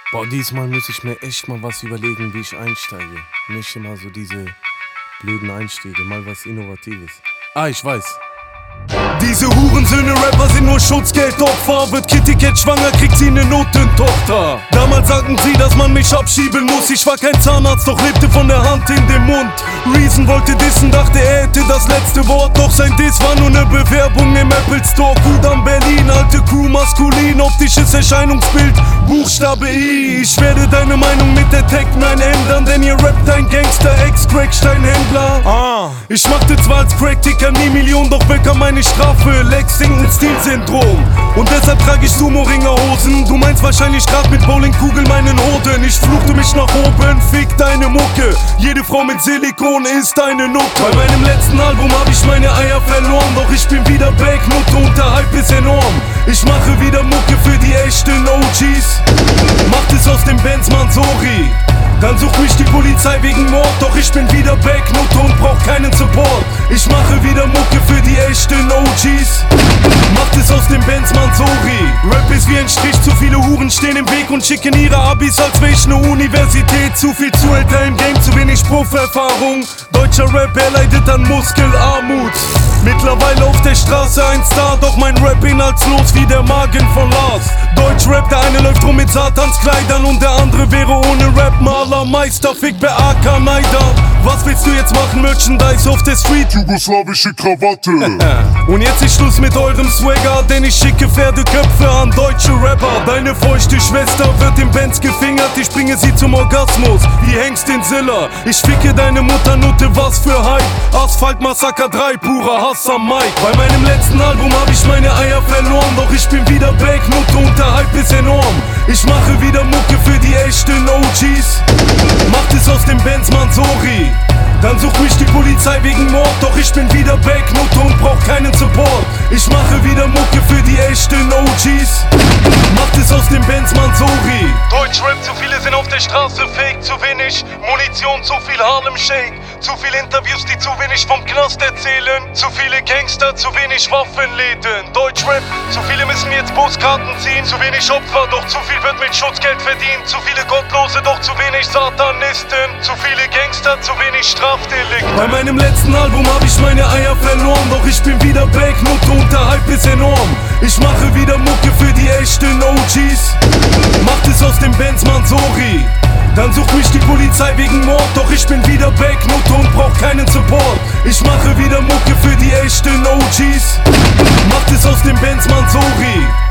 Boah, diesmal muss ich mir echt mal was überlegen, wie ich einsteige. Nicht immer so diese blöden Einstiege, mal was Innovatives. Ah, ich weiß. Diese Hurensöhne-Rapper sind nur Schutzgeldopfer. Wird Kitty Cat schwanger, kriegt sie ne Notentochter. Damals sagten sie, dass man mich abschieben muss. Ich war kein Zahnarzt, doch lebte von der Hand in den Mund. Reason wollte dissen, dachte er hätte das letzte Wort. Doch sein Diss war nur ne Bewerbung im Apple Store. Kudam Berlin, alte Kuh, maskulin, optisches Erscheinungsbild, Buchstabe I. Ich werde deine Meinung mit der Tech-9 ändern, denn ihr rappt ein Gangster, Ex-Cracksteinhändler. Ich machte zwar als Praktiker nie Millionen, doch bekam meine Strafe, Lexington-Stil-Syndrom. Und deshalb trage ich Sumo-Ringer-Hosen. Du meinst wahrscheinlich grad mit Bowlingkugel meinen Hoden. Ich fluchte mich nach oben, fick deine Mucke. Jede Frau mit Silikon ist eine Nutte. Bei meinem letzten Album hab ich meine Eier verloren, doch ich bin wieder back, Nutte und der Hype ist enorm. Ich mache wieder Mucke für die echten OGs. Macht es aus dem Benz Mansory. Dann sucht mich die Polizei wegen Mord, doch ich bin wieder back, Nutte und brauch keinen Support. Ich mache wieder Mucke für die echten OGs. Macht es aus dem Benz Mansory. Rap ist wie ein Strich, zu viele Huren stehen im Weg und schicken ihre Abis, als wär ich ne Universität. Zu viel Zuhälter im Game, zu wenig Proferfahrung. Deutscher Rap, er leidet an Muskelarmut. Mittlerweile auf der Straße ein Star, doch mein Rap inhaltslos wie der Magen von Lars. Deutschrap, der eine läuft rum mit Satanskleidern und der andere wäre ohne Rap Malermeister. Fick bei AK Neider. Was willst du jetzt machen? Merchandise auf der Street, jugoslawische Krawatte. Und jetzt ist Schluss mit eurem Swagger, denn ich schicke Pferdeköpfe an deutsche Rapper. Deine feuchte Schwester wird im Benz gefingert, ich bringe sie zum Orgasmus, wie Hengst in Zilla. Ich ficke deine Mutter, Nutte, was für Hype. Asphalt Massaker 3, purer Hass am Mic. Bei meinem letzten Album hab ich meine Eier verloren, doch ich bin wieder back, Nutte und der Hype ist enorm. Ich mache wieder Mucke für die echten OGs. Macht es aus dem Benz Mansory. Dann sucht mich die Polizei wegen Mord, doch ich bin wieder back, Nutte und brauch keinen Support. Ich mache wieder Mucke für die echten OGs. Macht es aus dem Benz Mansory. Deutschrap, zu viele sind auf der Straße fake, zu wenig Munition, zu viel Harlem Shake. Zu viele Interviews, die zu wenig vom Knast erzählen. Zu viele Gangster, zu wenig Waffenläden. Deutschrap, zu viele müssen jetzt Buskarten ziehen. Zu wenig Opfer, doch zu viel wird mit Schutzgeld verdient. Zu viele Gottlose, doch zu wenig Satanisten. Zu viele Gangster, zu wenig Strafdelikte. Bei meinem letzten Album hab ich meine Eier verloren, doch ich bin wieder back, Nutte und der Hype ist enorm. Ich mache wieder Mucke für die echten OGs. Macht es aus dem Benz Mansory. Dann sucht mich die Polizei wegen Mord, doch ich bin wieder back, Nutte und brauch keinen Support. Ich mache wieder Mucke für die echten OGs. Macht es aus dem Benz Mansory.